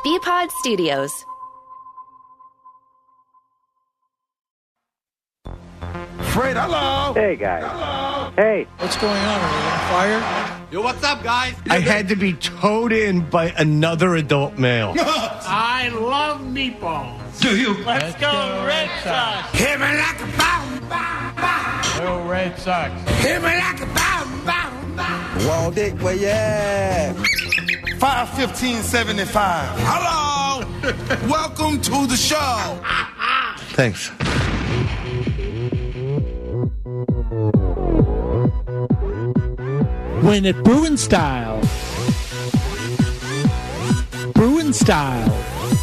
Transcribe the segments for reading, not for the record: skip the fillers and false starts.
BPod Studios. Fred, hello. Hey, guys. Hello. Hey. What's going on? Are we on fire? Yo, what's up, guys? I had to be towed in by another adult male. I love meatballs. Do you? Let's go, Red Sox. Hit me like a bomb, bomb, bomb. Go, Red Sox. Hit me like a bomb, bomb, bomb. Wall Dick, where you at? 51575. Hello. Welcome to the show. Thanks. Win it Bruin style. Bruin style.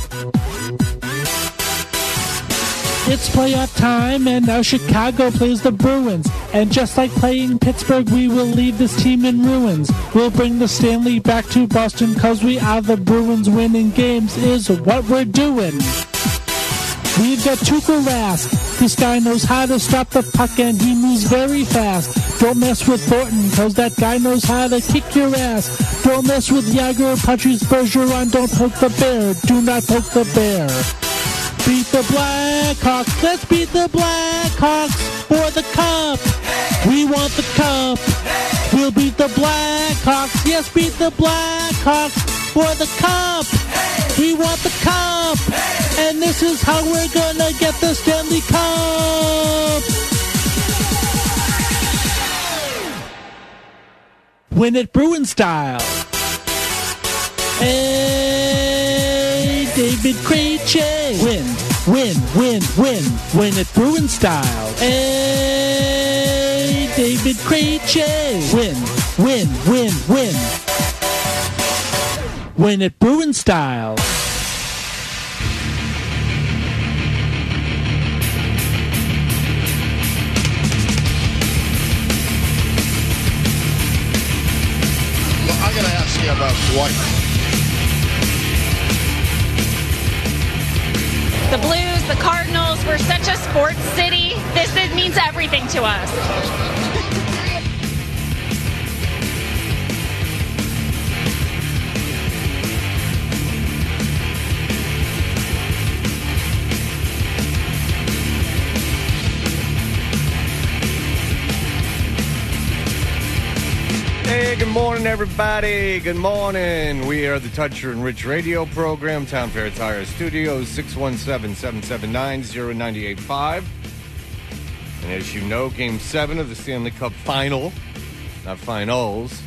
It's playoff time, and now Chicago plays the Bruins. And just like playing Pittsburgh, we will leave this team in ruins. We'll bring the Stanley back to Boston, cause we are the Bruins. Winning games is what we're doing. We've got Tuukka Rask. This guy knows how to stop the puck, and he moves very fast. Don't mess with Thornton, cause that guy knows how to kick your ass. Don't mess with Yager, Patrice Bergeron. Don't poke the bear. Do not poke the bear. Beat the Blackhawks. Let's beat the Blackhawks for the cup. We want the cup. We'll beat the Blackhawks. Yes, beat the Blackhawks for the cup. We want the cup. And this is how we're gonna get the Stanley Cup. Win it Bruin style. Hey, David Krejci. Win. Win it Bruin style. Hey, David Krejci. Win. Win it Bruin style. I'm going to ask you about Dwight. The Blues, the Cardinals, we're such a sports city. This means everything to us. Hey, good morning, everybody. Good morning. We are the Toucher and Rich radio program, Town Fair Tire Studios, 617-779-0985. And as you know, Game 7 of the Stanley Cup Final, not finals.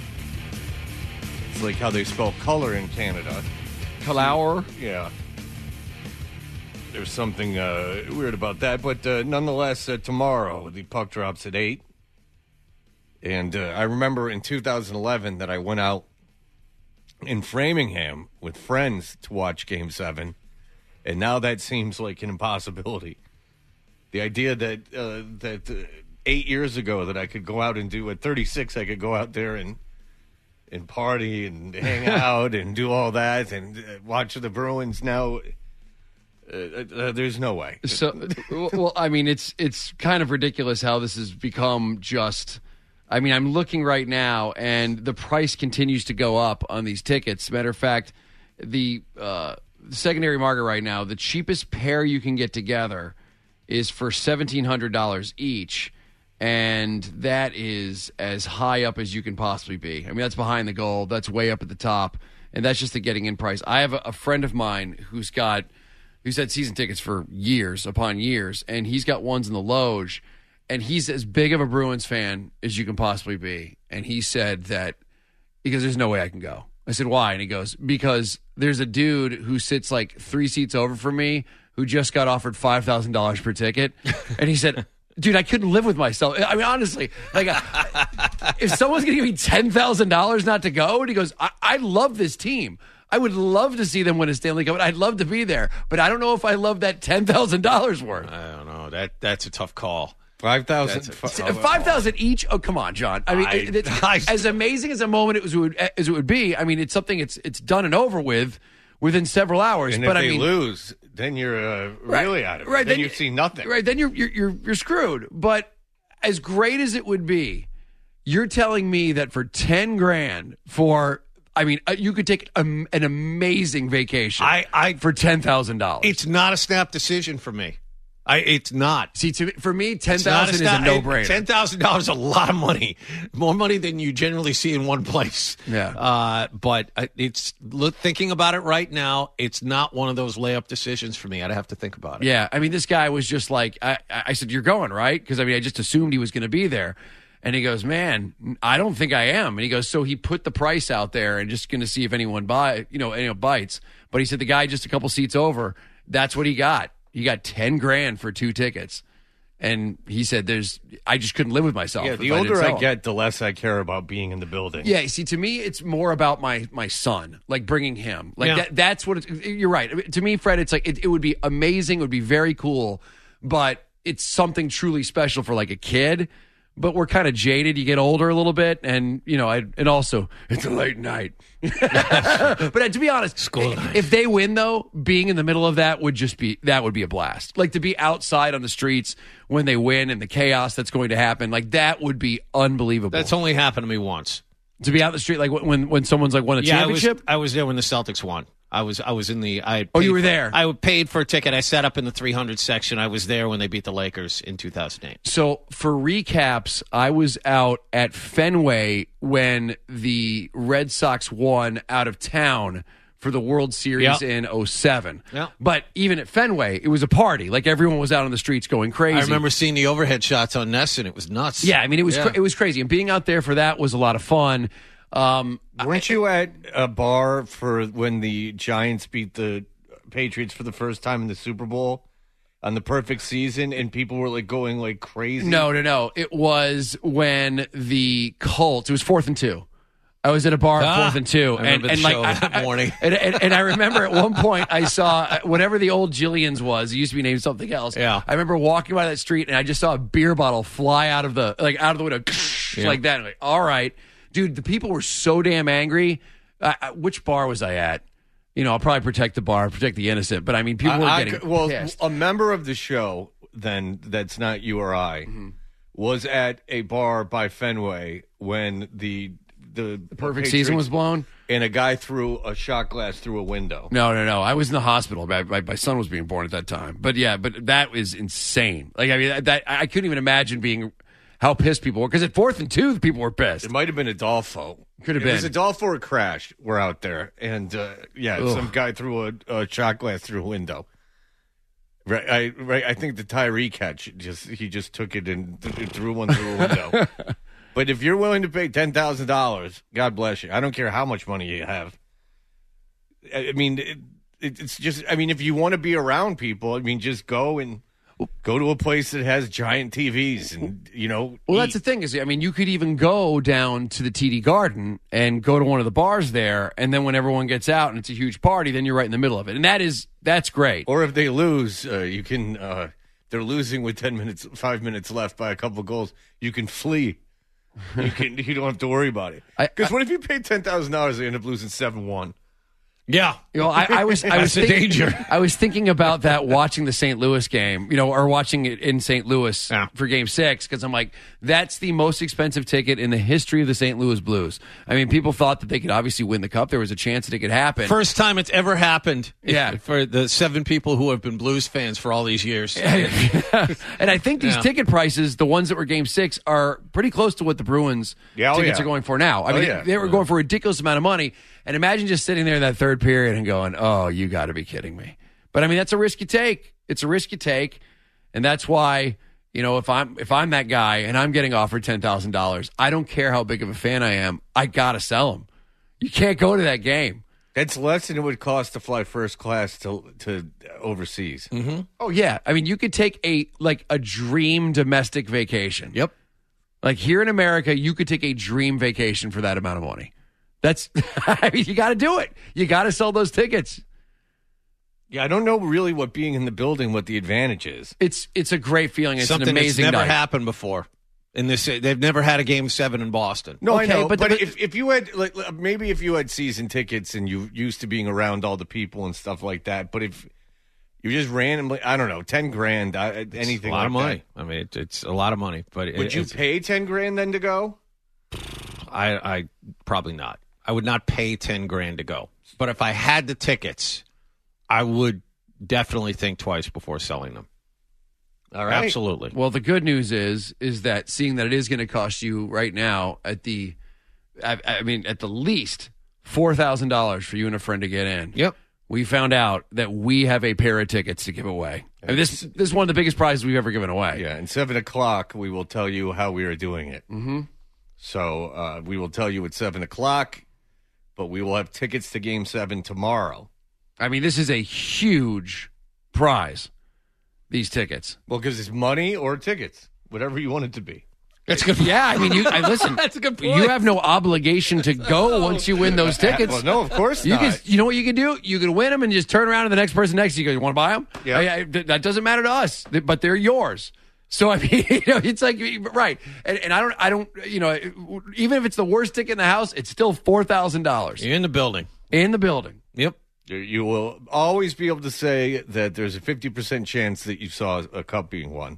It's like how they spell color in Canada. Color? Yeah. There's something weird about that. But nonetheless, tomorrow, the puck drops at 8. And I remember in 2011 that I went out in Framingham with friends to watch Game 7, and now that seems like an impossibility. The idea that 8 years ago that I could go out and do at 36, I could go out there and party and hang out and do all that and watch the Bruins now. There's no way. So, well, I mean, it's kind of ridiculous how this has become just. I mean, I'm looking right now, and the price continues to go up on these tickets. Matter of fact, the secondary market right now, the cheapest pair you can get together is for $1,700 each, and that is as high up as you can possibly be. I mean, that's behind the goal. That's way up at the top, and that's just the getting-in price. I have a friend of mine who's had season tickets for years upon years, and he's got ones in the Loge. And he's as big of a Bruins fan as you can possibly be. And he said that because there's no way I can go. I said, why? And he goes, because there's a dude who sits like 3 seats over from me who just got offered $5,000 per ticket. And he said, dude, I couldn't live with myself. I mean, honestly, like if someone's going to give me $10,000 not to go, and he goes, I love this team. I would love to see them win a Stanley Cup. I'd love to be there. But I don't know if I love that $10,000 worth. I don't know. That's a tough call. 5,000. 5,000 each. Oh, come on, John. I mean, as amazing as a moment as it would be. I mean, it's something it's done and over with within several hours. And but if I they mean, lose, then you're really out of it. Right, then you see nothing. Right, then you're screwed. But as great as it would be, you're telling me that for $10,000 for I mean, you could take an amazing vacation I for $10,000. It's not a snap decision for me. It's not. See, for me, $10,000 is a no-brainer. $10,000 is a lot of money, more money than you generally see in one place. Yeah. But thinking about it right now, it's not one of those layup decisions for me. I'd have to think about it. Yeah, I mean, this guy was just like, I said, "You're going, right?" Because I just assumed he was going to be there. And he goes, "Man, I don't think I am." And he goes, so he put the price out there and just going to see if anyone bites. But he said the guy just a couple seats over, that's what he got. He got $10,000 for 2 tickets. And he said, I just couldn't live with myself. Yeah, the older I get, the less I care about being in the building. Yeah, see, to me, it's more about my son, like bringing him. Like that's what you're right. To me, Fred, it's like it would be amazing. It would be very cool. But it's something truly special for like a kid. But we're kind of jaded. You get older a little bit, and and also it's a late night. But to be honest, if they win though, being in the middle of that would be a blast. Like to be outside on the streets when they win and the chaos that's going to happen, like that would be unbelievable. That's only happened to me once. To be out in the street, like when someone's like won a championship. I was there when the Celtics won. I was in the. You were there. I paid for a ticket. I sat up in the 300 section. I was there when they beat the Lakers in 2008. So for recaps, I was out at Fenway when the Red Sox won out of town for the World Series in 2007. Yeah. But even at Fenway, it was a party. Like everyone was out on the streets going crazy. I remember seeing the overhead shots on Nesson. It was nuts. Yeah, I mean it was crazy, and being out there for that was a lot of fun. Weren't you at a bar for when the Giants beat the Patriots for the first time in the Super Bowl on the perfect season, and people were like going like crazy? No. It was when the Colts. It was 4th and 2. I was at a bar at 4th and 2, that morning. And I remember at one point I saw whatever the old Jillian's was. It used to be named something else. Yeah. I remember walking by that street and I just saw a beer bottle fly out of the window, like that. I'm like, all right. Dude, the people were so damn angry. Which bar was I at? I'll probably protect the bar, protect the innocent. But I mean, people were getting pissed. A member of the show, then, that's not you or I, was at a bar by Fenway when the perfect season was blown, and a guy threw a shot glass through a window. No. I was in the hospital. My son was being born at that time. But yeah, that was insane. Like I mean, I couldn't even imagine how pissed people were, because at 4th and 2, people were pissed. It might have been Adolfo. Could have been. It was Adolfo or Crash were out there, and some guy threw a shot glass through a window. Right. I think the Tyree catch he just took it and threw one through a window. But if you're willing to pay $10,000, God bless you. I don't care how much money you have. I mean, it's just. I mean, if you want to be around people, I mean, just go to a place that has giant TVs and, Well, that's the thing is, I mean, you could even go down to the TD Garden and go to one of the bars there, and then when everyone gets out and it's a huge party, then you're right in the middle of it. And that's great. Or if they lose, you can, they're losing with 5 minutes left by a couple goals, you can flee. You don't have to worry about it. Because what if you pay $10,000, they end up losing 7-1? Yeah, I was danger. I was thinking about that watching the St. Louis game, or watching it in St. Louis for Game 6, because I'm like, that's the most expensive ticket in the history of the St. Louis Blues. I mean, people thought that they could obviously win the cup. There was a chance that it could happen. First time it's ever happened. Yeah, for the 7 people who have been Blues fans for all these years. And I think these ticket prices, the ones that were Game 6, are pretty close to what the Bruins tickets are going for now. I mean, they were going for a ridiculous amount of money. And imagine just sitting there in that third period and going, "Oh, you got to be kidding me!" But I mean, that's a risk you take. It's a risk you take, and that's why if I'm that guy and I'm getting offered $10,000, I don't care how big of a fan I am. I gotta sell them. You can't go to that game. That's less than it would cost to fly first class to overseas. Mm-hmm. Oh yeah, I mean, you could take a dream domestic vacation. Yep. Like here in America, you could take a dream vacation for that amount of money. That's, I mean, you got to do it. You got to sell those tickets. Yeah, I don't know really what being in the building, what the advantage is. It's a great feeling. It's something an amazing that's never night. happened before. They've never had a Game 7 in Boston. No, okay, I know. But if you had maybe if you had season tickets and you used to being around all the people and stuff like that, but if you just randomly, I don't know, $10,000, anything, it's a lot of money. I mean, it's a lot of money. But would you pay $10,000 then to go? I probably not. I would not pay $10,000 to go. But if I had the tickets, I would definitely think twice before selling them. All right. Absolutely. Well, the good news is that seeing that it is going to cost you right now at the least $4,000 for you and a friend to get in. Yep. We found out that we have a pair of tickets to give away. I mean, this is one of the biggest prizes we've ever given away. Yeah, and 7 o'clock, we will tell you how we are doing it. Mm-hmm. So we will tell you at 7 o'clock, but we will have tickets to Game 7 tomorrow. I mean, this is a huge prize, these tickets. Well, because it's money or tickets, whatever you want it to be. That's good. Yeah, I mean, listen. That's a good point. You have no obligation to go once you win those tickets. Well, no, of course not. You know what you can do? You can win them and just turn around to the next person next to you. You want to buy them? Yeah. That doesn't matter to us, but they're yours. So I mean, it's like right, and I don't, even if it's the worst ticket in the house, it's still $4,000. You're in the building. In the building. Yep. You will always be able to say that there's a 50% chance that you saw a cup being won.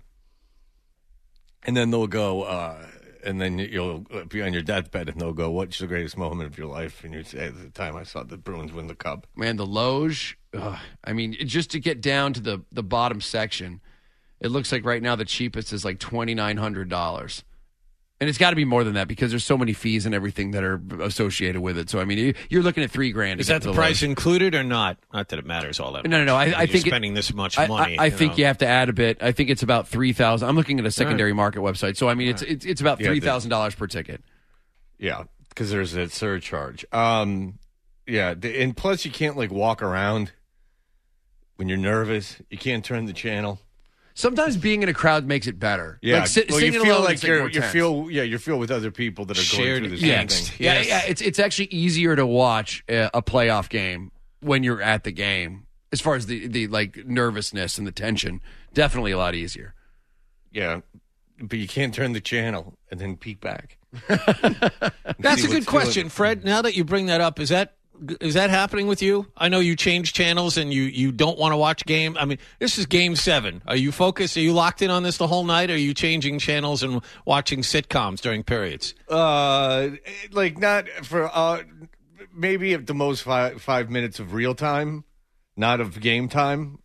And then they'll go, and then you'll be on your deathbed, and they'll go, "What's the greatest moment of your life?" And you say, "At the time I saw the Bruins win the cup." Man, the Loge. I mean, just to get down to the bottom section, it looks like right now the cheapest is like $2,900, and it's got to be more than that because there's so many fees and everything that are associated with it. So I mean, you're looking at $3,000. Is that the price included or not? Not that it matters all that much. No. I think spending this much money. I think you have to add a bit. I think it's about $3,000. I'm looking at a secondary market website, so I mean, it's about $3,000 per ticket. Yeah, because there's that surcharge. And plus you can't like walk around when you're nervous. You can't turn the channel. Sometimes being in a crowd makes it better. Yeah, like, you feel like you feel with other people that are going through the same thing. Yes. Yeah. It's actually easier to watch a playoff game when you're at the game. As far as the like nervousness and the tension, definitely a lot easier. Yeah, but you can't turn the channel and then peek back. That's a good question, Fred. Now that you bring that up, is that happening with you? I know you change channels and you don't want to watch game. I mean, this is Game 7. Are you focused? Are you locked in on this the whole night? Or are you changing channels and watching sitcoms during periods? Like not for maybe at the most 5 minutes of real time, not of game time.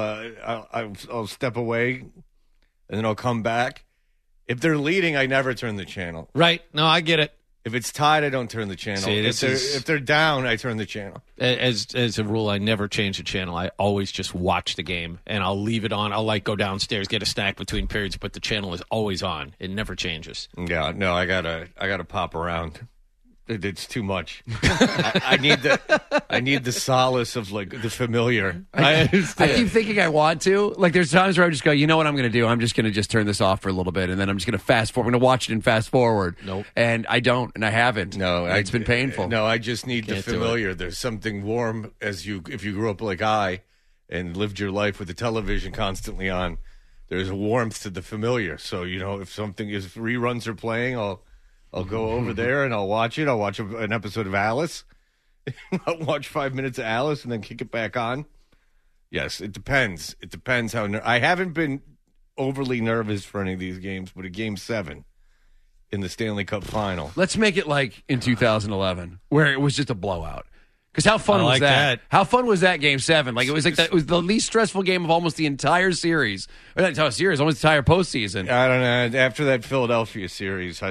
I'll step away and then I'll come back. If they're leading, I never turn the channel. Right. No, I get it. If it's tied, I don't turn the channel. See, if they're down, I turn the channel. As a rule, I never change the channel. I always just watch the game, and I'll leave it on. I'll go downstairs, get a snack between periods, but the channel is always on. It never changes. Yeah, no, I gotta pop around. It's too much. I need the solace of like the familiar. I keep thinking I want to. Like there's times where I just go, you know what I'm going to do? I'm just going to turn this off for a little bit, and then I'm just going to fast forward. I'm going to watch it and fast forward. Nope. And I don't, and I haven't. No, it's been painful. No, I just need the familiar. There's something warm if you grew up like I and lived your life with the television constantly on. There's a warmth to the familiar. So if if reruns are playing, I'll go over there and I'll watch it. I'll watch an episode of Alice. I'll watch 5 minutes of Alice and then kick it back on. Yes, it depends. It depends how I haven't been overly nervous for any of these games, but a Game 7 in the Stanley Cup Final. Let's make it like in 2011, where it was just a blowout. Because how fun was that? How fun was that Game 7? Like it was was the least stressful game of almost the entire series. Or not entire series, almost the entire postseason. I don't know. After that Philadelphia series,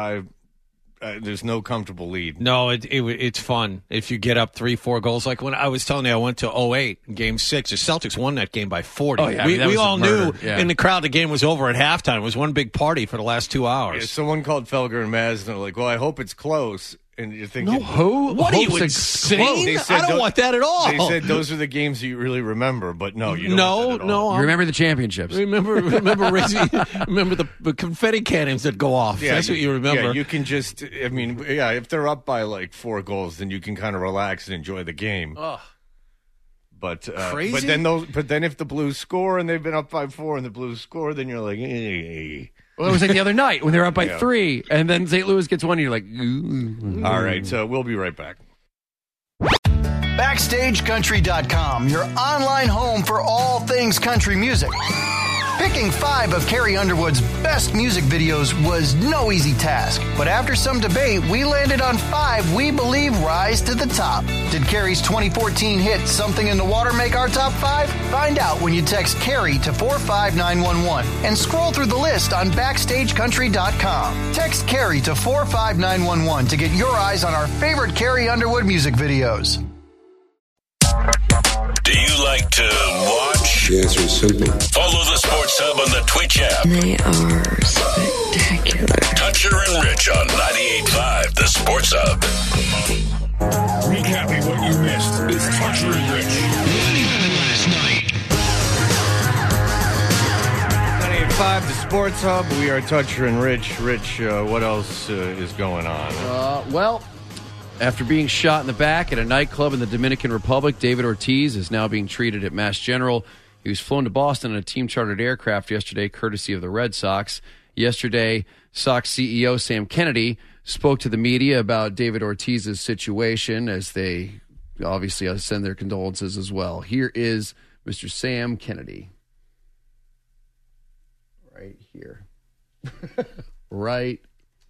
there's no comfortable lead. No, it's fun if you get up 3-4 goals. Like when I was telling you, I went to 08, Game 6. The Celtics won that game by 40. Oh, yeah, we all knew in the crowd the game was over at halftime. It was one big party for the last 2 hours. Yeah, someone called Felger and Maz, and they're like, "Well, I hope it's close." And you're thinking, no, who? What are you insane? I don't want that at all. They said those are the games you really remember, but no, you don't. No. You remember the championships. Remember the confetti cannons that go off. Yeah, that's what you remember. Yeah, you can just. I mean, yeah, if they're up by like 4 goals, then you can kind of relax and enjoy the game. Ugh. But crazy. But then if the Blues score and they've been up by 4 and the Blues score, then you're like, hey. Well, it was like the other night when they were up by 3, and then St. Louis gets 1, and you're like, ooh. All right, so we'll be right back. BackstageCountry.com, your online home for all things country music. Picking 5 of Carrie Underwood's best music videos was no easy task, but after some debate, we landed on 5 we believe rise to the top. Did Carrie's 2014 hit Something in the Water make our top 5? Find out when you text Carrie to 45911 and scroll through the list on BackstageCountry.com. Text Carrie to 45911 to get your eyes on our favorite Carrie Underwood music videos. Do you like to watch? The answer is simple. Follow the Sports Hub on the Twitch app. They are spectacular. Toucher and Rich on 98.5, the Sports Hub. Recapping what you missed is Toucher and Rich. What happened last night? 98.5, the Sports Hub. We are Toucher and Rich. Rich, what else is going on? Well, after being shot in the back at a nightclub in the Dominican Republic, David Ortiz is now being treated at Mass General. He was flown to Boston in a team-chartered aircraft yesterday, courtesy of the Red Sox. Yesterday, Sox CEO Sam Kennedy spoke to the media about David Ortiz's situation as they obviously send their condolences as well. Here is Mr. Sam Kennedy. Right here. Right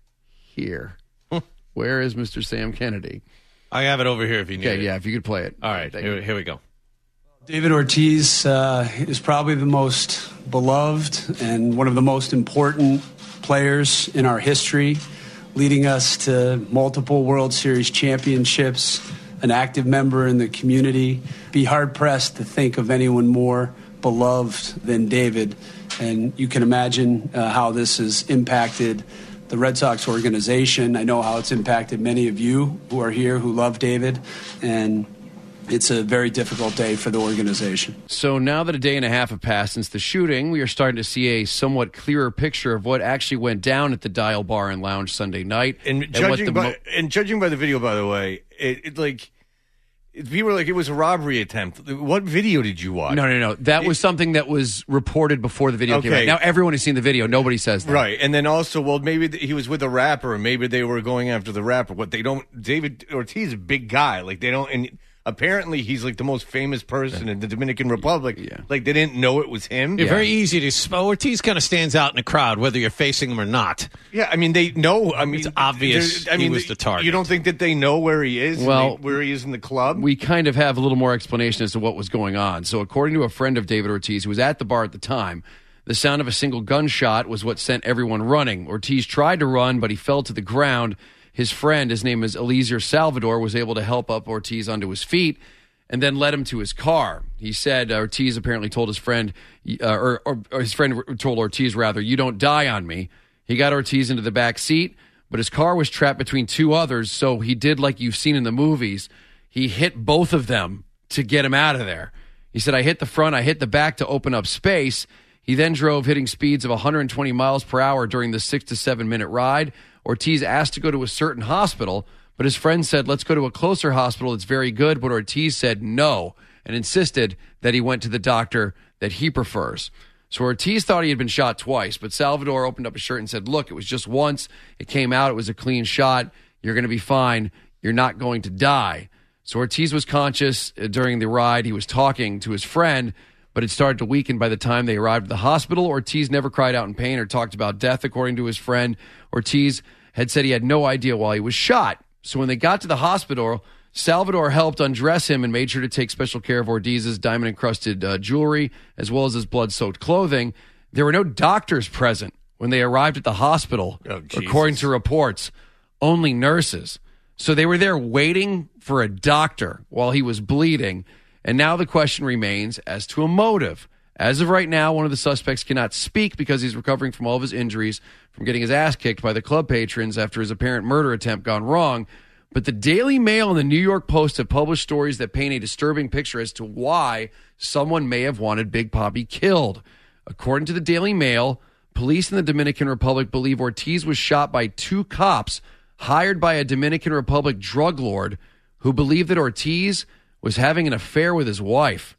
here. Where is Mr. Sam Kennedy? I have it over here if you need it. Okay, yeah, if you could play it. All right, here we go. David Ortiz is probably the most beloved and one of the most important players in our history, leading us to multiple World Series championships, an active member in the community. Be hard-pressed to think of anyone more beloved than David. And you can imagine how this has impacted the Red Sox organization. I know how it's impacted many of you who are here who love David, and it's a very difficult day for the organization. So now that a day and a half have passed since the shooting, we are starting to see a somewhat clearer picture of what actually went down at the Dial Bar and Lounge Sunday night. And judging by the video, by the way, people were like, it was a robbery attempt. What video did you watch? No. That was something that was reported before the video came out. Now everyone has seen the video. Nobody says that. Right. And then also, well, maybe he was with a rapper, and maybe they were going after the rapper. David Ortiz is a big guy. And apparently he's like the most famous person in the Dominican Republic. Yeah. Like they didn't know it was him. Very easy to spell. Ortiz kind of stands out in the crowd, whether you're facing him or not. Yeah, I mean, they know. I mean, it's obvious he was the target. You don't think that they know where he is? Well, where he is in the club? We kind of have a little more explanation as to what was going on. So according to a friend of David Ortiz who was at the bar at the time, the sound of a single gunshot was what sent everyone running. Ortiz tried to run, but he fell to the ground. His friend, his name is Eliezer Salvador, was able to help up Ortiz onto his feet and then led him to his car. He said Ortiz apparently told his friend, or his friend told Ortiz, rather, "You don't die on me." He got Ortiz into the back seat, but his car was trapped between two others, so he did like you've seen in the movies. He hit both of them to get him out of there. He said, "I hit the front, I hit the back to open up space." He then drove hitting speeds of 120 miles per hour during the 6 to 7 minute ride. Ortiz asked to go to a certain hospital, but his friend said, "Let's go to a closer hospital. It's very good." But Ortiz said no and insisted that he went to the doctor that he prefers. So Ortiz thought he had been shot twice, but Salvador opened up his shirt and said, "Look, it was just once. It came out. It was a clean shot. You're going to be fine. You're not going to die." So Ortiz was conscious during the ride. He was talking to his friend, but it started to weaken by the time they arrived at the hospital. Ortiz never cried out in pain or talked about death, according to his friend. Ortiz had said he had no idea why he was shot. So when they got to the hospital, Salvador helped undress him and made sure to take special care of Ortiz's diamond-encrusted jewelry as well as his blood-soaked clothing. There were no doctors present when they arrived at the hospital, according to reports. Only nurses. So they were there waiting for a doctor while he was bleeding. And now the question remains as to a motive. As of right now, one of the suspects cannot speak because he's recovering from all of his injuries from getting his ass kicked by the club patrons after his apparent murder attempt gone wrong. But the Daily Mail and the New York Post have published stories that paint a disturbing picture as to why someone may have wanted Big Papi killed. According to the Daily Mail, police in the Dominican Republic believe Ortiz was shot by two cops hired by a Dominican Republic drug lord who believed that Ortiz was having an affair with his wife.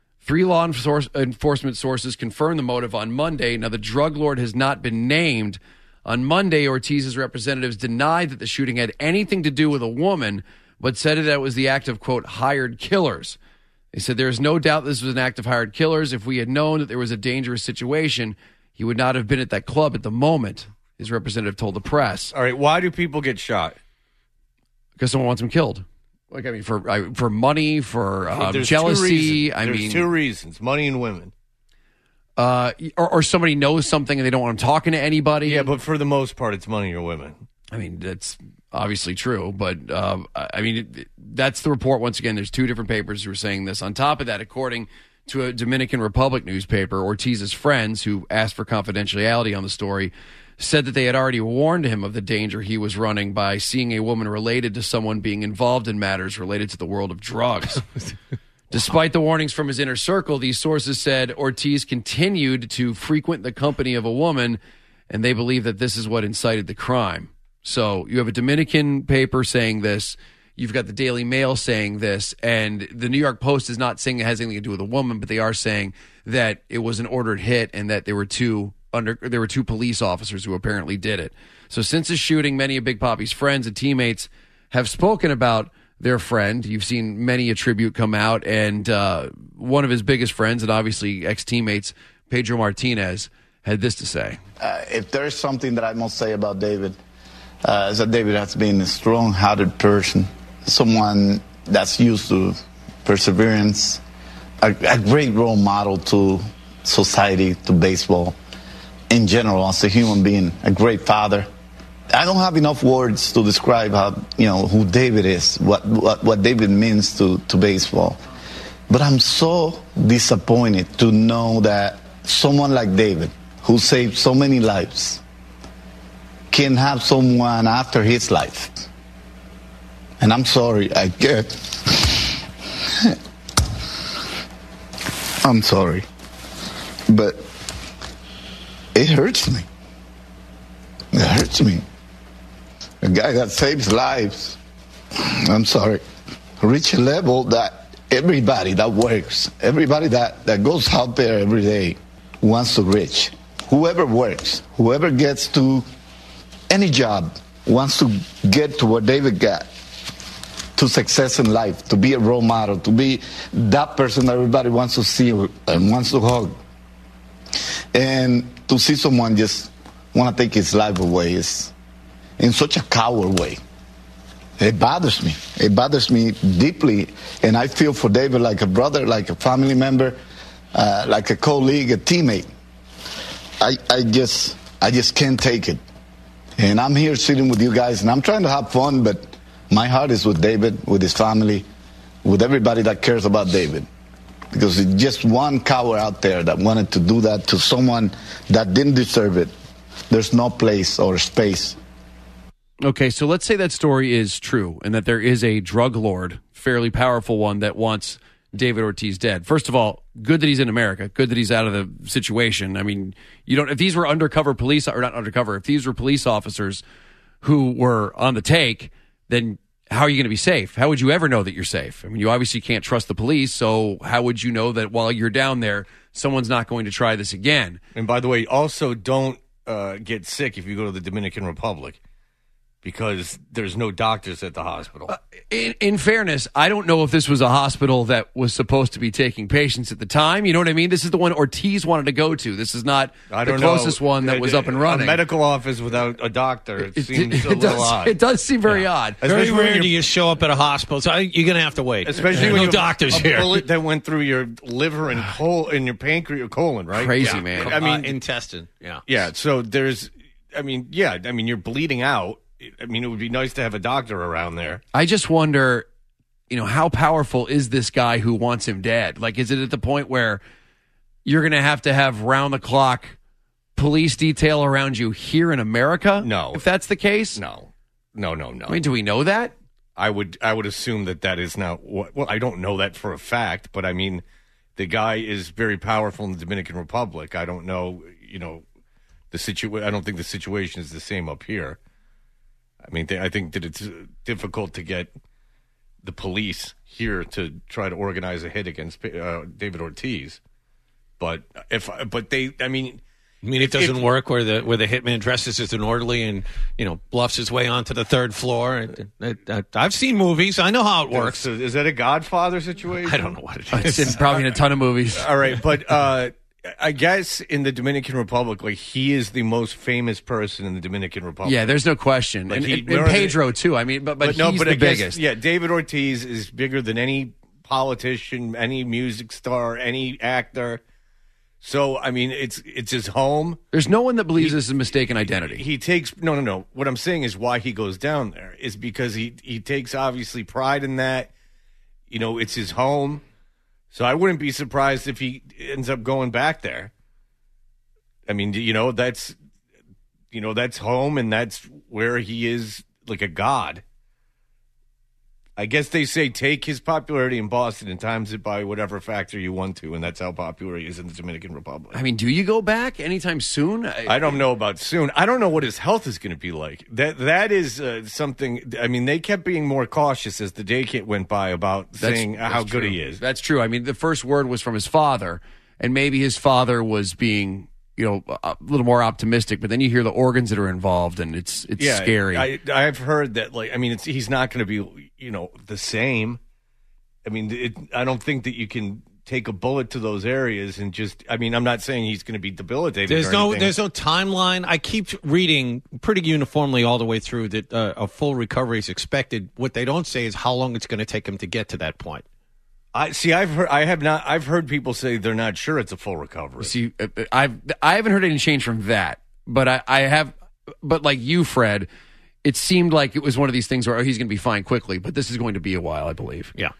3 law enforcement sources confirmed the motive on Monday. Now, the drug lord has not been named. On Monday, Ortiz's representatives denied that the shooting had anything to do with a woman, but said that it was the act of, quote, hired killers. They said, there is no doubt this was an act of hired killers. If we had known that there was a dangerous situation, he would not have been at that club at the moment, his representative told the press. All right, why do people get shot? Because someone wants them killed. Like, I mean, for money, for jealousy. There's two reasons, money and women. Or somebody knows something and they don't want them talking to anybody. Yeah, but for the most part, it's money or women. I mean, that's obviously true, but I mean, that's the report. Once again, there's two different papers who are saying this. On top of that, according to a Dominican Republic newspaper, Ortiz's friends, who asked for confidentiality on the story, said that they had already warned him of the danger he was running by seeing a woman related to someone being involved in matters related to the world of drugs. Despite the warnings from his inner circle, these sources said Ortiz continued to frequent the company of a woman, and they believe that this is what incited the crime. So you have a Dominican paper saying this, you've got the Daily Mail saying this, and the New York Post is not saying it has anything to do with a woman, but they are saying that it was an ordered hit and that there were two police officers who apparently did it. So since the shooting, many of Big Papi's friends and teammates have spoken about their friend. You've seen many a tribute come out, and one of his biggest friends and obviously ex-teammates, Pedro Martinez, had this to say. If there's something that I must say about David, is that David has been a strong-hearted person, someone that's used to perseverance, a great role model to society, to baseball, in general, as a human being, a great father. I don't have enough words to describe how, who David is, what David means to baseball. But I'm so disappointed to know that someone like David, who saved so many lives, can have someone after his life. And I'm sorry, I'm sorry. But it hurts me. It hurts me. A guy that saves lives, I'm sorry, reach a level that everybody that works, everybody that goes out there every day wants to reach. Whoever works, whoever gets to any job wants to get to where David got, to success in life, to be a role model, to be that person that everybody wants to see and wants to hug. And to see someone just want to take his life away is in such a coward way. It bothers me. It bothers me deeply. And I feel for David like a brother, like a family member, like a colleague, a teammate. I just can't take it. And I'm here sitting with you guys, and I'm trying to have fun, but my heart is with David, with his family, with everybody that cares about David. Because it's just one coward out there that wanted to do that to someone that didn't deserve it. There's no place or space. Okay, so let's say that story is true and that there is a drug lord, fairly powerful one, that wants David Ortiz dead. First of all, good that he's in America. Good that he's out of the situation. I mean, if these were undercover police, or not undercover, if these were police officers who were on the take, then how are you going to be safe? How would you ever know that you're safe? I mean, you obviously can't trust the police, so how would you know that while you're down there, someone's not going to try this again? And by the way, also don't get sick if you go to the Dominican Republic, because there's no doctors at the hospital. In fairness, I don't know if this was a hospital that was supposed to be taking patients at the time. You know what I mean? This is the one Ortiz wanted to go to. This is not the closest one that was up and running. A medical office without a doctor, it seems a little odd. It does seem very odd. Very rare do you show up at a hospital. So you're going to have to wait. Especially when no doctors here. A bullet that went through your liver and your pancreas, colon, right? Crazy, man. I mean, intestine. Yeah. Yeah. So you're bleeding out. I mean, it would be nice to have a doctor around there. I just wonder, how powerful is this guy who wants him dead? Like, is it at the point where you're going to have round-the-clock police detail around you here in America? No. If that's the case? No. I mean, do we know that? I would assume that is not what... Well, I don't know that for a fact, but I mean, the guy is very powerful in the Dominican Republic. I don't know, I don't think the situation is the same up here. I mean, I think that it's difficult to get the police here to try to organize a hit against David Ortiz. But I mean, it doesn't work where the hitman dresses as an orderly and bluffs his way onto the third floor. I've seen movies. I know how it works. So is that a Godfather situation? I don't know what it is. It's probably in a ton of movies. All right, but I guess in the Dominican Republic, like, he is the most famous person in the Dominican Republic. Yeah, there's no question. Like, and Pedro too. I mean, but he's the biggest. Yeah, David Ortiz is bigger than any politician, any music star, any actor. So, I mean, it's his home. There's no one that believes this is a mistaken identity. He takes no. What I'm saying is why he goes down there is because he takes obviously pride in that. It's his home. So I wouldn't be surprised if he ends up going back there. I mean, that's home, and that's where he is like a god. I guess they say take his popularity in Boston and times it by whatever factor you want to, and that's how popular he is in the Dominican Republic. I mean, do you go back anytime soon? I don't know about soon. I don't know what his health is going to be like. That is something. I mean, they kept being more cautious as the day went by about saying how good he is. That's true. I mean, the first word was from his father, and maybe his father was being a little more optimistic, but then you hear the organs that are involved, and it's scary. I've heard that, like, I mean, he's not going to be, the same. I mean, I don't think that you can take a bullet to those areas and just, I mean, I'm not saying he's going to be debilitated. There's no timeline. I keep reading pretty uniformly all the way through that a full recovery is expected. What they don't say is how long it's going to take him to get to that point. I've heard people say they're not sure it's a full recovery. See, I haven't heard any change from that, but I have. But like you, Fred, it seemed like it was one of these things where he's going to be fine quickly, but this is going to be a while, I believe. Yeah,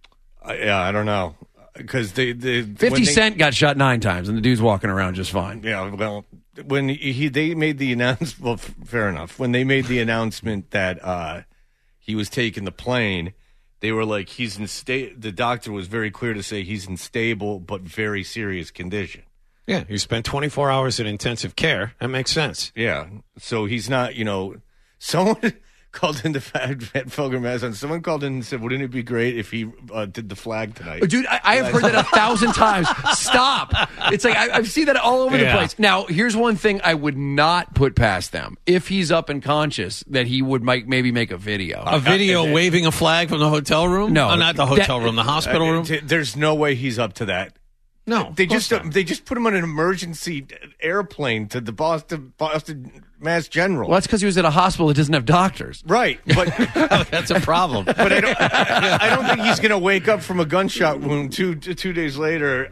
I don't know because 50 Cent got shot 9 times, and the dude's walking around just fine. Yeah, well, when they made the announcement, well, fair enough. When they made the announcement that he was taking the plane. They were like, the doctor was very clear to say he's in stable but very serious condition. Yeah, he spent 24 hours in intensive care. That makes sense. Yeah, so he's not, someone called in someone called in and said, wouldn't it be great if he did the flag tonight? Dude, I have heard that 1,000 times. Stop. It's like, I've seen that all over the place. Now, here's one thing I would not put past them. If he's up and conscious, that he would maybe make a video. A video waving a flag from the hotel room? No. Not the hotel room, the hospital room? There's no way he's up to that. No, they just put him on an emergency airplane to the Boston Mass General. Well, that's because he was at a hospital that doesn't have doctors, right? But that's a problem. But I don't think he's going to wake up from a gunshot wound two days later.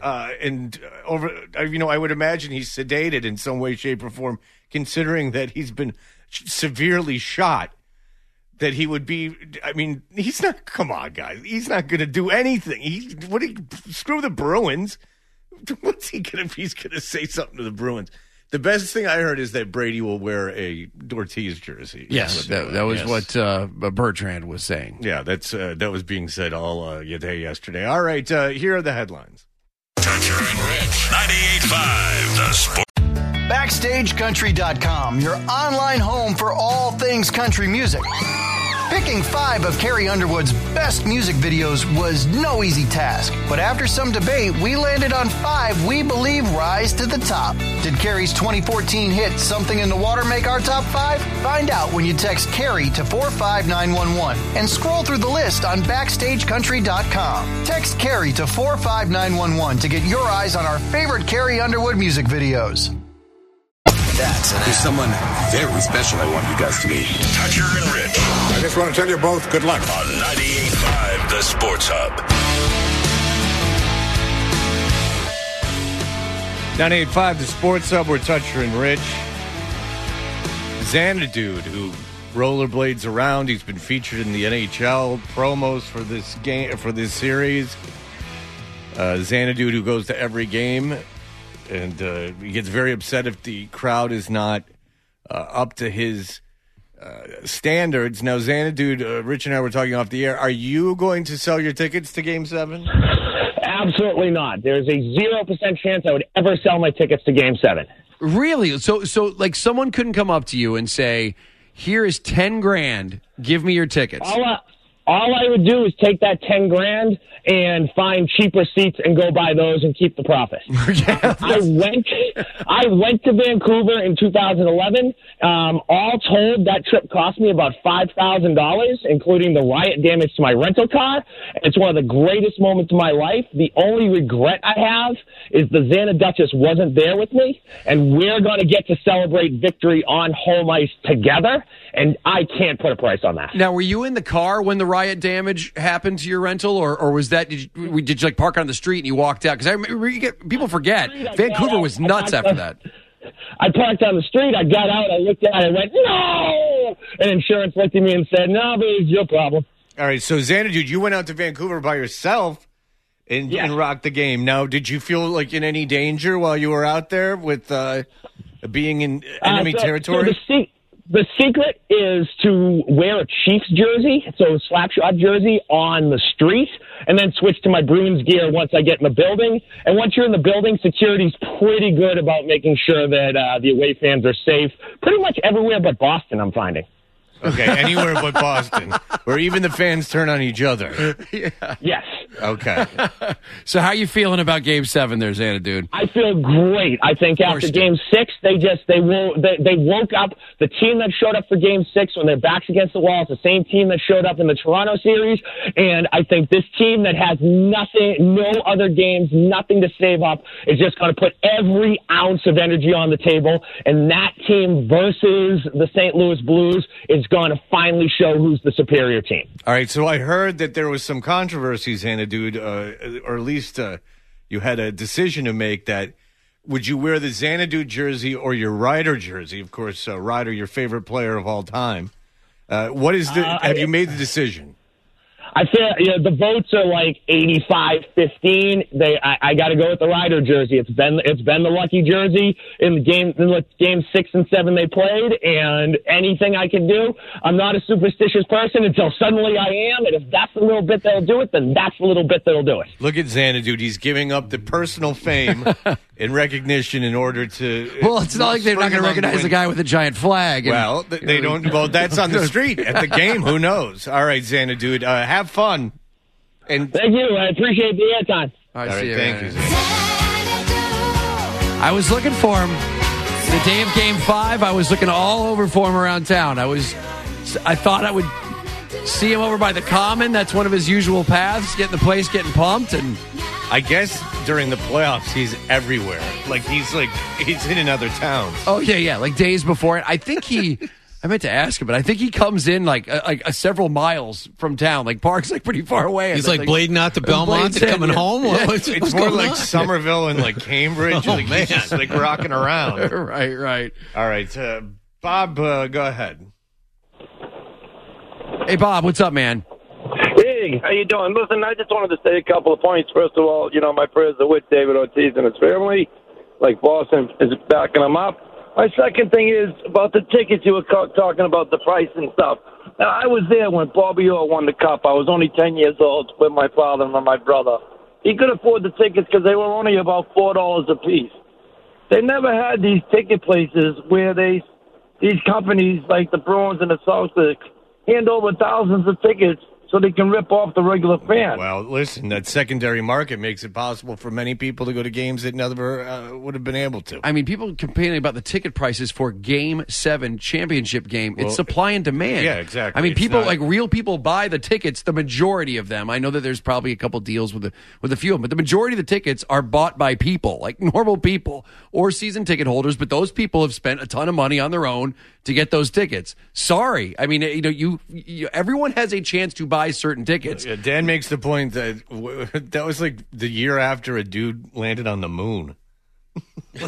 I would imagine he's sedated in some way, shape, or form, considering that he's been severely shot. That he would be, I mean, he's not. Come on, guys, he's not going to do anything. Screw the Bruins. What's he going to? He's going to say something to the Bruins. The best thing I heard is that Brady will wear a Ortiz jersey. Yes, that was what Bertrand was saying. Yeah, that was being said all day yesterday. All right, here are the headlines. Toucher and Rich, 98.5 The Sport. BackstageCountry.com, your online home for all things country music. Picking 5 of Carrie Underwood's best music videos was no easy task, but after some debate, we landed on 5 we believe rise to the top. Did Carrie's 2014 hit Something in the Water make our top 5? Find out when you text Carrie to 45911 and scroll through the list on BackstageCountry.com. Text Carrie to 45911 to get your eyes on our favorite Carrie Underwood music videos. There's someone very special I want you guys to meet. Toucher and Rich. I just want to tell you both good luck. On 98.5 The Sports Hub. 98.5 The Sports Hub. We're Toucher and Rich. Xanadu, who rollerblades around. He's been featured in the NHL promos for this game, for this series. Xanadu, who goes to every game. And he gets very upset if the crowd is not up to his standards. Now, Xanadu, Rich and I were talking off the air. Are you going to sell your tickets to Game 7? Absolutely not. There's a 0% chance I would ever sell my tickets to Game 7. Really? So like someone couldn't come up to you and say, here is $10,000. Give me your tickets. all I would do is take that 10 grand and find cheaper seats and go buy those and keep the profit. I went to Vancouver in 2011. All told, that trip cost me about $5,000, including the riot damage to my rental car. It's one of the greatest moments of my life. The only regret I have is the Xana Duchess wasn't there with me, and we're going to get to celebrate victory on home ice together, and I can't put a price on that. Now, were you in the car when the riot damage happened to your rental, or was that did you like park on the street and you walked out? Because I remember people forget Vancouver was nuts after that. I parked on the street. I got out. I looked at it. I went, no! And insurance looked at me and said, no, but it's your problem. All right, so Xanadu, you went out to Vancouver by yourself and rocked the game. Now, did you feel like in any danger while you were out there with being in enemy territory? So the secret is to wear a Chiefs jersey, so a Slapshot jersey, on the street, and then switch to my Bruins gear once I get in the building. And once you're in the building, security's pretty good about making sure that the away fans are safe. Pretty much everywhere but Boston, I'm finding. Okay, anywhere but Boston, where even the fans turn on each other. Yeah. Yes. Okay. So how you feeling about Game 7 there, Xana, dude? I feel great. I think after Game 6, they woke up. The team that showed up for Game 6 when their backs against the wall is the same team that showed up in the Toronto series. And I think this team that has nothing, no other games, nothing to save up, is just going to put every ounce of energy on the table. And that team versus the St. Louis Blues is going to finally show who's the superior team. All right, so I heard that there was some controversy, Xana, dude, or at least you had a decision to make that would you wear the Xanadu jersey or your Ryder jersey? Of course, Ryder, your favorite player of all time. What is the? Have you made the decision? I feel the votes are like 85-15. I got to go with the Ryder jersey. It's been the lucky jersey in game 6 and 7 they played, and anything I can do. I'm not a superstitious person until suddenly I am, and if that's the little bit that'll do it, then that's the little bit that'll do it. Look at Xana, dude. He's giving up the personal fame and recognition in order to. Well, it's not like they're not going to recognize the guy with a giant flag. Well, they don't. Well, that's on the street at the game. Who knows? All right, Xana, dude. Have fun. And thank you. I appreciate the airtime. All right, see you, thank you. I was looking for him the day of Game 5. I was looking all over for him around town. I thought I would see him over by the Common. That's one of his usual paths, getting the place getting pumped. And I guess during the playoffs, he's everywhere. He's in another town. Oh yeah, like days before it. I think I meant to ask him, but I think he comes in like several miles from town. Like Park's like pretty far away. He's like blading out to Belmont and coming home. It's more like Somerville and like Cambridge. Oh, like man. He's just like rocking around. Right. All right, Bob, go ahead. Hey, Bob, what's up, man? Hey, how you doing? Listen, I just wanted to say a couple of points. First of all, my prayers are with David Ortiz and his family. Like Boston is backing him up. My second thing is about the tickets. You were talking about the price and stuff. Now, I was there when Bobby Orr won the Cup. I was only 10 years old with my father and my brother. He could afford the tickets because they were only about $4 a piece. They never had these ticket places where these companies like the Bruins and the Celtics hand over thousands of tickets so they can rip off the regular fan. Well, listen, that secondary market makes it possible for many people to go to games that never would have been able to. I mean, people complaining about the ticket prices for Game 7 championship game. It's supply and demand. Yeah, exactly. I mean, real people buy the tickets, the majority of them. I know that there's probably a couple deals with a few of them, but the majority of the tickets are bought by people, like normal people or season ticket holders, but those people have spent a ton of money on their own to get those tickets. Sorry. I mean, everyone has a chance to buy certain tickets. Yeah, Dan makes the point that that was like the year after a dude landed on the moon. Hey,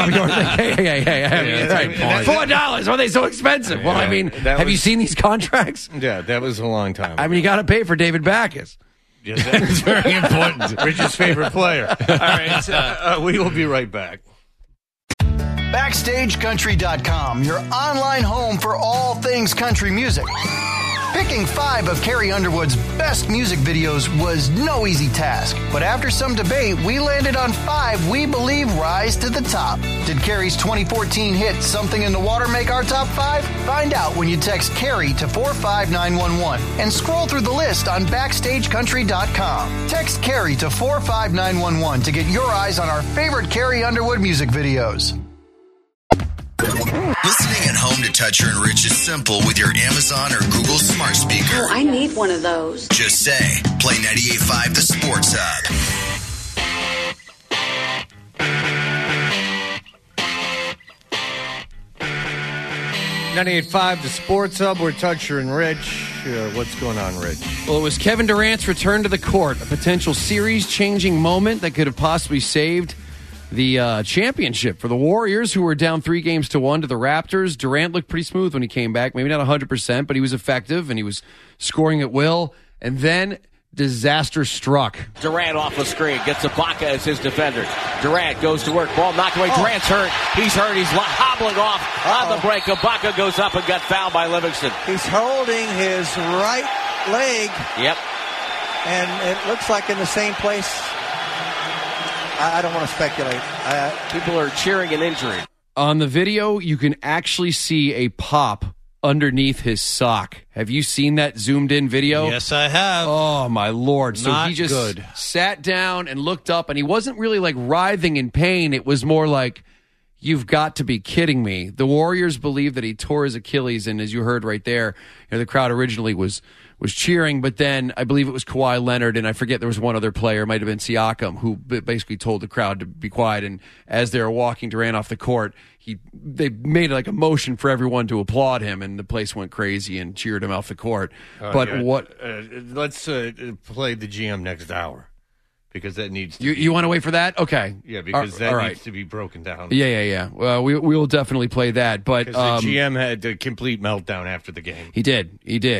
$4. Why are they so expensive? Well, I mean, have you seen these contracts? Yeah, that was a long time ago. I mean, you got to pay for David Backus. Yes, that is very important. Rich's favorite player. All right, we will be right back. BackstageCountry.com, your online home for all things country music. Picking 5 of Carrie Underwood's best music videos was no easy task, but after some debate, we landed on 5 we believe rise to the top. Did Carrie's 2014 hit Something in the Water make our top 5? Find out when you text Carrie to 45911 and scroll through the list on BackstageCountry.com. Text Carrie to 45911 to get your eyes on our favorite Carrie Underwood music videos. Listening at home to Toucher and Rich is simple with your Amazon or Google smart speaker. Oh, I need one of those. Just say, play 98.5 The Sports Hub. 98.5 The Sports Hub. We're Toucher and Rich. What's going on, Rich? Well, it was Kevin Durant's return to the court, a potential series-changing moment that could have possibly saved the championship for the Warriors, who were down 3-1 to the Raptors. Durant looked pretty smooth when he came back. Maybe not 100%, but he was effective, and he was scoring at will. And then disaster struck. Durant off the screen, gets Ibaka as his defender. Durant goes to work, ball knocked away. Durant's hurt. He's hurt. He's hobbling off on the break. Ibaka goes up and got fouled by Livingston. He's holding his right leg. Yep. And it looks like in the same place. I don't want to speculate. People are cheering an injury. On the video, you can actually see a pop underneath his sock. Have you seen that zoomed-in video? Yes, I have. Oh, my Lord. So Not he just good. sat down and looked up, and he wasn't really, like, writhing in pain. It was more like, you've got to be kidding me. The Warriors believe that he tore his Achilles, and as you heard right there, the crowd originally was cheering, but then I believe it was Kawhi Leonard, and I forget there was one other player, it might have been Siakam, who basically told the crowd to be quiet, and as they were walking Durant off the court, they made like a motion for everyone to applaud him, and the place went crazy and cheered him off the court. Let's play the GM next hour. Because that needs to you want to wait for that? Okay. Yeah, because that needs to be broken down. Yeah. Well, we will definitely play that. But the GM had a complete meltdown after the game. He did.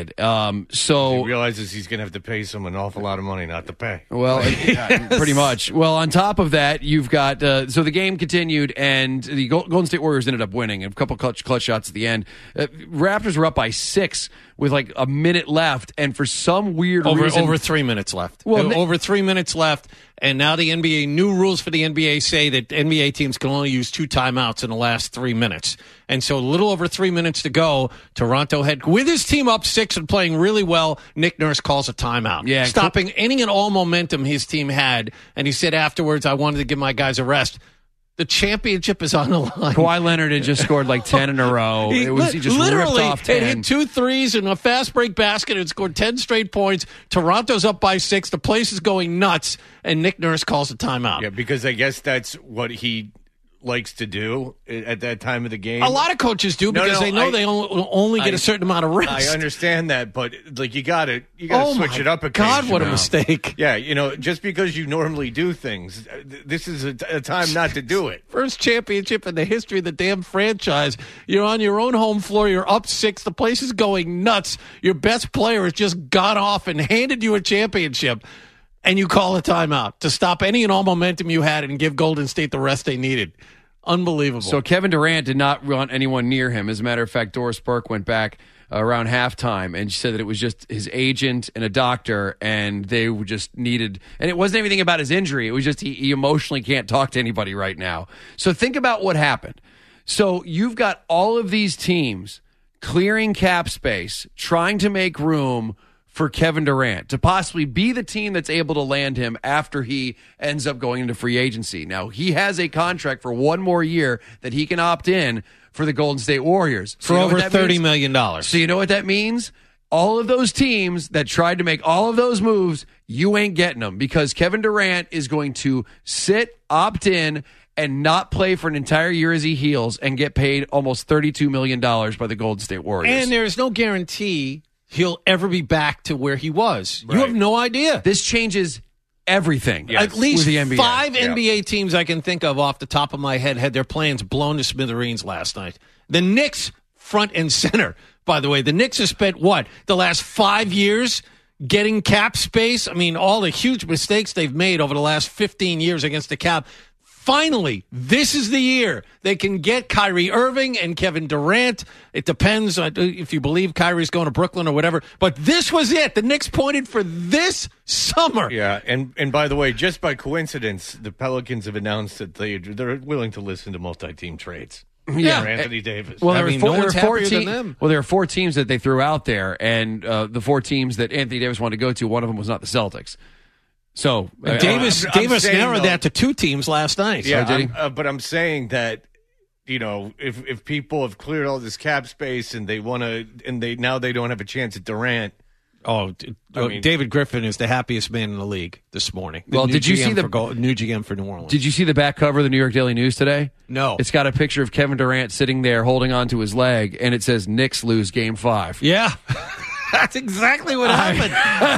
So he realizes he's going to have to pay someone an awful lot of money not to pay. Well, pretty much. Well, on top of that, you've got so the game continued, and the Golden State Warriors ended up winning. A couple clutch shots at the end. Raptors were up by 6 with like a minute left, and for some weird reason, over 3 minutes left. Well, over 3 minutes left. And now the NBA, new rules for the NBA say that NBA teams can only use 2 timeouts in the last 3 minutes. And so a little over 3 minutes to go, Toronto had, with his team up 6 and playing really well, Nick Nurse calls a timeout. Yeah, stopping any and all momentum his team had. And he said afterwards, I wanted to give my guys a rest. The championship is on the line. Kawhi Leonard had just scored like 10 in a row. He just ripped off 10. It hit 2 threes and a fast break basket and scored 10 straight points. Toronto's up by 6. The place is going nuts, and Nick Nurse calls a timeout. Yeah, because I guess that's what he likes to do at that time of the game. A lot of coaches do because they know they only get a certain amount of rest. I understand that, but like you got to switch it up. God, what a mistake! Yeah, just because you normally do things, this is a time not to do it. First championship in the history of the damn franchise. You're on your own home floor. You're up 6. The place is going nuts. Your best player has just got off and handed you a championship. And you call a timeout to stop any and all momentum you had and give Golden State the rest they needed. Unbelievable. So Kevin Durant did not want anyone near him. As a matter of fact, Doris Burke went back around halftime and she said that it was just his agent and a doctor, and they just needed, and it wasn't anything about his injury. It was just he emotionally can't talk to anybody right now. So think about what happened. So you've got all of these teams clearing cap space, trying to make room for Kevin Durant to possibly be the team that's able to land him after he ends up going into free agency. Now, he has a contract for 1 more year that he can opt in for the Golden State Warriors. For over $30 million. So you know what that means? All of those teams that tried to make all of those moves, you ain't getting them, because Kevin Durant is going to sit, opt in, and not play for an entire year as he heals and get paid almost $32 million by the Golden State Warriors. And there is no guarantee he'll ever be back to where he was. Right. You have no idea. This changes everything. Yes. At least with the NBA. 5 NBA teams I can think of off the top of my head had their plans blown to smithereens last night. The Knicks, front and center, by the way. The Knicks have spent, the last 5 years getting cap space? I mean, all the huge mistakes they've made over the last 15 years against the cap. Finally, this is the year they can get Kyrie Irving and Kevin Durant. It depends on if you believe Kyrie's going to Brooklyn or whatever. But this was it. The Knicks pointed for this summer. Yeah, and by the way, just by coincidence, the Pelicans have announced that they're willing to listen to multi-team trades. Yeah, for Anthony Davis. Well, there were 4 teams that they threw out there, and the 4 teams that Anthony Davis wanted to go to, one of them was not the Celtics. So Davis narrowed that to 2 teams last night. Yeah, but I'm saying that if people have cleared all this cap space and they want to, and now they don't have a chance at Durant. David Griffin is the happiest man in the league this morning. Did you see the new GM for New Orleans? Did you see the back cover of the New York Daily News today? No. It's got a picture of Kevin Durant sitting there holding onto his leg, and it says Knicks lose Game 5. Yeah. That's exactly what happened.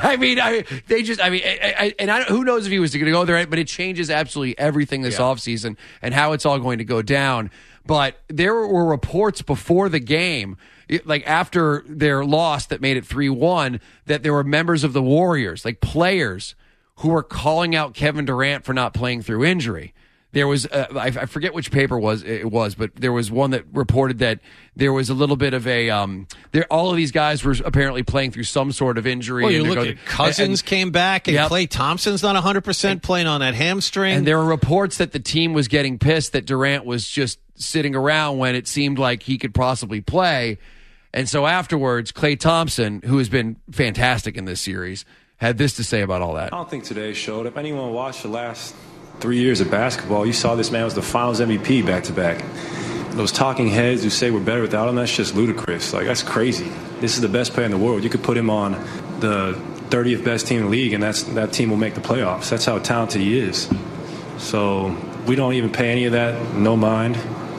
Who knows if he was going to go there, but it changes absolutely everything this offseason and how it's all going to go down. But there were reports before the game, like after their loss that made it 3-1, that there were members of the Warriors, like players, who were calling out Kevin Durant for not playing through injury. There was, I forget which paper it was, but there was one that reported that there was a little bit of all of these guys were apparently playing through some sort of injury. Well, you look at Cousins came back, and Klay Thompson's not 100% playing on that hamstring. And there were reports that the team was getting pissed that Durant was just sitting around when it seemed like he could possibly play. And so afterwards, Klay Thompson, who has been fantastic in this series, had this to say about all that. I don't think today showed. If anyone watched the last 3 years of basketball, you saw this man was the finals MVP back-to-back. Those talking heads who say we're better without him, that's just ludicrous. Like, that's crazy. This is the best player in the world. You could put him on the 30th best team in the league, and that team will make the playoffs. That's how talented he is. So we don't even pay any of that no mind,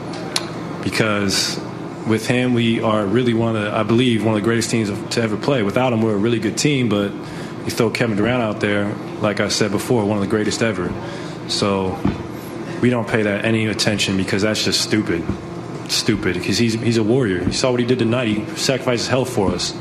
because with him, we are really one of the greatest teams to ever play. Without him, we're a really good team, but you throw Kevin Durant out there, like I said before, one of the greatest ever. So we don't pay that any attention, because that's just stupid, because he's a warrior. You saw what he did tonight. He sacrificed his health for us,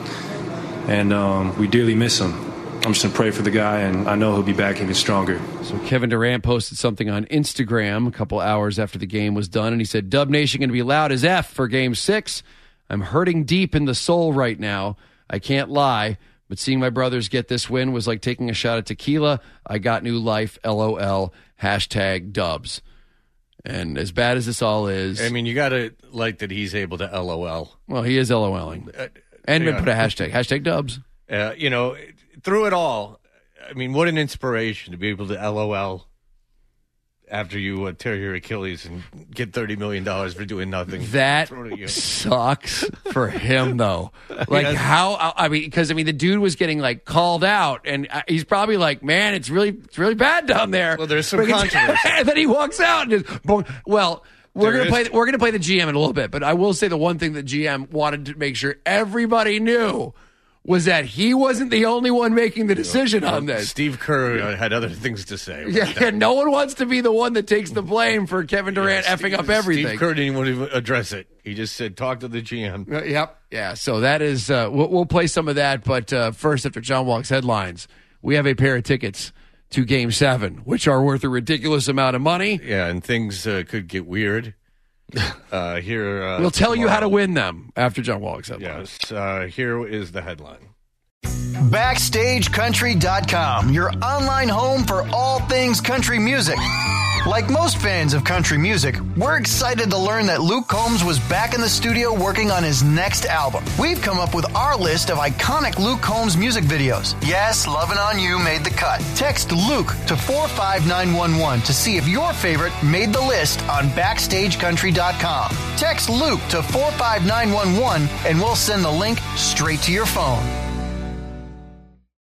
and we dearly miss him. I'm just going to pray for the guy, and I know he'll be back even stronger. So Kevin Durant posted something on Instagram a couple hours after the game was done, and he said, Dub Nation going to be loud as F for Game 6. I'm hurting deep in the soul right now. I can't lie, but seeing my brothers get this win was like taking a shot at tequila. I got new life, LOL, #Dubs. And as bad as this all is... I mean, you got to like that he's able to LOL. Well, he is LOLing. And put a hashtag, #Dubs. Through it all, I mean, what an inspiration to be able to LOL after you tear your Achilles and get $30 million for doing nothing. That sucks for him, though. Like, because the dude was getting, like, called out, and he's probably like, man, it's really bad down there. Well, there's some controversy. And then he walks out and just, well... We're gonna play the GM in a little bit, but I will say the one thing that GM wanted to make sure everybody knew was that he wasn't the only one making the decision on this. Steve Kerr had other things to say. Yeah, no one wants to be the one that takes the blame for Kevin Durant effing up everything. Steve Kerr didn't even want to address it. He just said, talk to the GM. Yep. Yeah, so that is, we'll play some of that, but first, after John Walk's headlines, we have a pair of tickets to Game 7, which are worth a ridiculous amount of money. Yeah, and things could get weird. We'll tell you how to win them after John Wallach's headline. Yes, here is the headline. BackstageCountry.com, your online home for all things country music. Like most fans of country music, we're excited to learn that Luke Combs was back in the studio working on his next album. We've come up with our list of iconic Luke Combs music videos. Yes, Lovin' On You made the cut. Text Luke to 45911 to see if your favorite made the list on BackstageCountry.com. Text Luke to 45911 and we'll send the link straight to your phone.